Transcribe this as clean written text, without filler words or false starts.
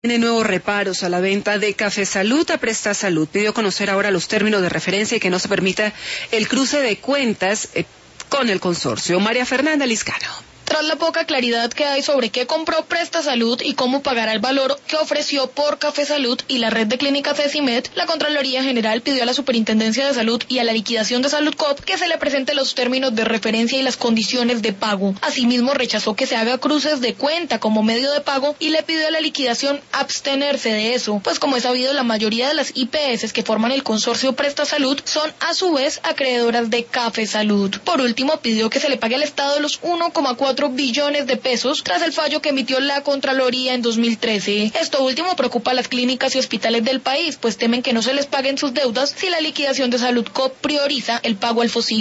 Tiene nuevos reparos a la venta de Café Salud a Presta Salud. Pidió conocer ahora los términos de referencia y que no se permita el cruce de cuentas con el consorcio. María Fernanda Liscano. Tras la poca claridad que hay sobre qué compró Presta Salud y cómo pagará el valor que ofreció por Café Salud y la red de clínicas Cesimed, la Contraloría General pidió a la Superintendencia de Salud y a la liquidación de Saludcoop que se le presente los términos de referencia y las condiciones de pago. Asimismo, rechazó que se haga cruces de cuenta como medio de pago y le pidió a la liquidación abstenerse de eso, pues como es sabido, la mayoría de las IPS que forman el consorcio Presta Salud son a su vez acreedoras de Café Salud. Por último, pidió que se le pague al Estado los 1,4 billones de pesos tras el fallo que emitió la Contraloría en 2013. Esto último preocupa a las clínicas y hospitales del país, pues temen que no se les paguen sus deudas si la liquidación de Saludcoop prioriza el pago al FOSIC.